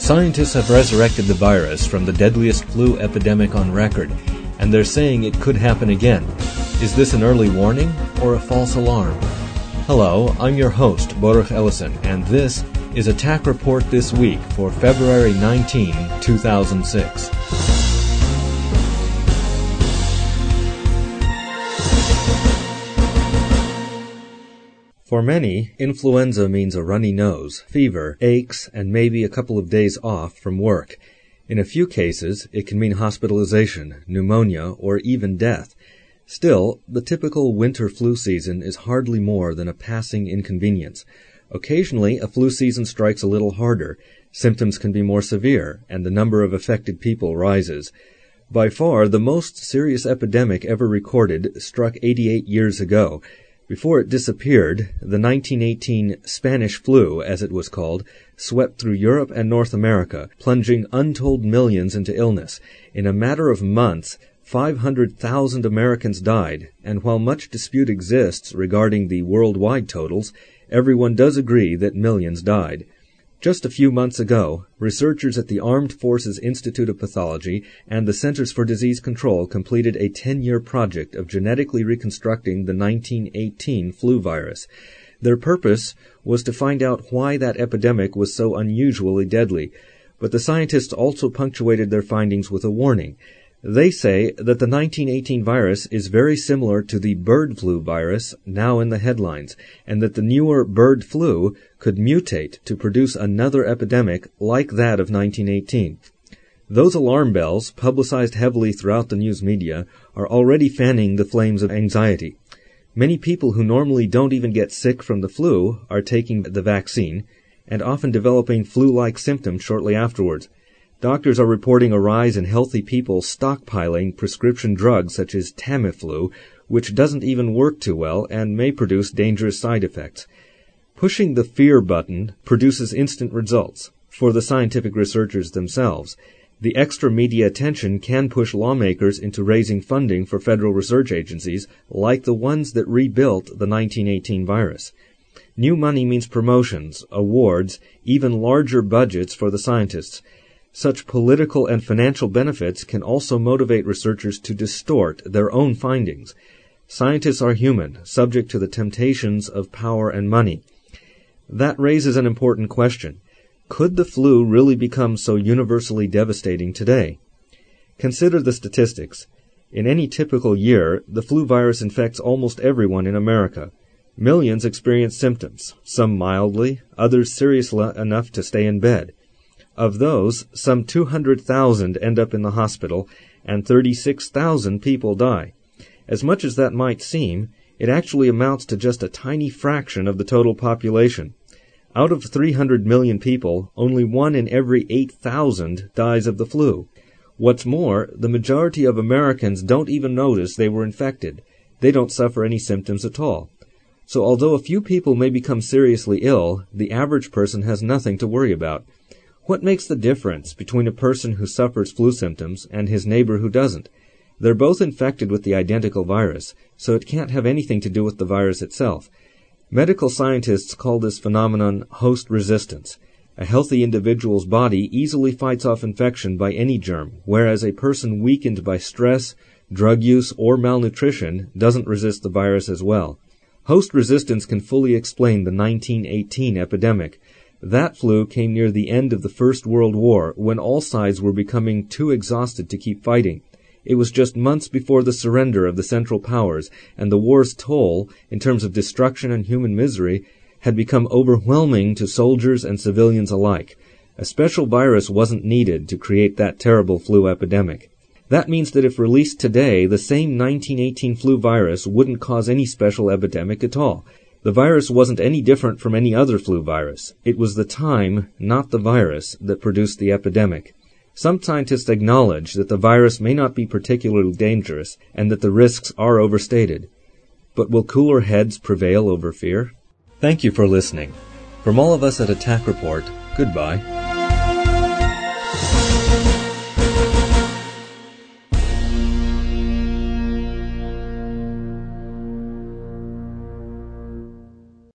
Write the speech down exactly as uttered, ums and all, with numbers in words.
Scientists have resurrected the virus from the deadliest flu epidemic on record, and they're saying it could happen again. Is this an early warning or a false alarm? Hello, I'm your host, Baruch Ellison, and this is Attack Report This Week for February nineteenth, two thousand six. For many, influenza means a runny nose, fever, aches, and maybe a couple of days off from work. In a few cases, it can mean hospitalization, pneumonia, or even death. Still, the typical winter flu season is hardly more than a passing inconvenience. Occasionally, a flu season strikes a little harder, symptoms can be more severe, and the number of affected people rises. By far, the most serious epidemic ever recorded struck eighty-eight years ago. Before it disappeared, the nineteen eighteen Spanish flu, as it was called, swept through Europe and North America, plunging untold millions into illness. In a matter of months, five hundred thousand Americans died, and while much dispute exists regarding the worldwide totals, everyone does agree that millions died. Just a few months ago, researchers at the Armed Forces Institute of Pathology and the Centers for Disease Control completed a ten-year project of genetically reconstructing the nineteen eighteen flu virus. Their purpose was to find out why that epidemic was so unusually deadly, but the scientists also punctuated their findings with a warning. They say that the nineteen eighteen virus is very similar to the bird flu virus now in the headlines, and that the newer bird flu could mutate to produce another epidemic like that of nineteen eighteen. Those alarm bells, publicized heavily throughout the news media, are already fanning the flames of anxiety. Many people who normally don't even get sick from the flu are taking the vaccine, and often developing flu-like symptoms shortly afterwards. Doctors are reporting a rise in healthy people stockpiling prescription drugs such as Tamiflu, which doesn't even work too well and may produce dangerous side effects. Pushing the fear button produces instant results for the scientific researchers themselves. The extra media attention can push lawmakers into raising funding for federal research agencies like the ones that rebuilt the nineteen eighteen virus. New money means promotions, awards, even larger budgets for the scientists. Such political and financial benefits can also motivate researchers to distort their own findings. Scientists are human, subject to the temptations of power and money. That raises an important question. Could the flu really become so universally devastating today? Consider the statistics. In any typical year, the flu virus infects almost everyone in America. Millions experience symptoms, some mildly, others serious enough to stay in bed. Of those, some two hundred thousand end up in the hospital, and thirty-six thousand people die. As much as that might seem, it actually amounts to just a tiny fraction of the total population. Out of three hundred million people, only one in every eight thousand dies of the flu. What's more, the majority of Americans don't even notice they were infected. They don't suffer any symptoms at all. So although a few people may become seriously ill, the average person has nothing to worry about. What makes the difference between a person who suffers flu symptoms and his neighbor who doesn't? They're both infected with the identical virus, so it can't have anything to do with the virus itself. Medical scientists call this phenomenon host resistance. A healthy individual's body easily fights off infection by any germ, whereas a person weakened by stress, drug use, or malnutrition doesn't resist the virus as well. Host resistance can fully explain the nineteen eighteen epidemic. That flu came near the end of the First World War, when all sides were becoming too exhausted to keep fighting. It was just months before the surrender of the Central Powers, and the war's toll, in terms of destruction and human misery, had become overwhelming to soldiers and civilians alike. A special virus wasn't needed to create that terrible flu epidemic. That means that if released today, the same nineteen eighteen flu virus wouldn't cause any special epidemic at all. The virus wasn't any different from any other flu virus. It was the time, not the virus, that produced the epidemic. Some scientists acknowledge that the virus may not be particularly dangerous and that the risks are overstated. But will cooler heads prevail over fear? Thank you for listening. From all of us at Attack Report, goodbye.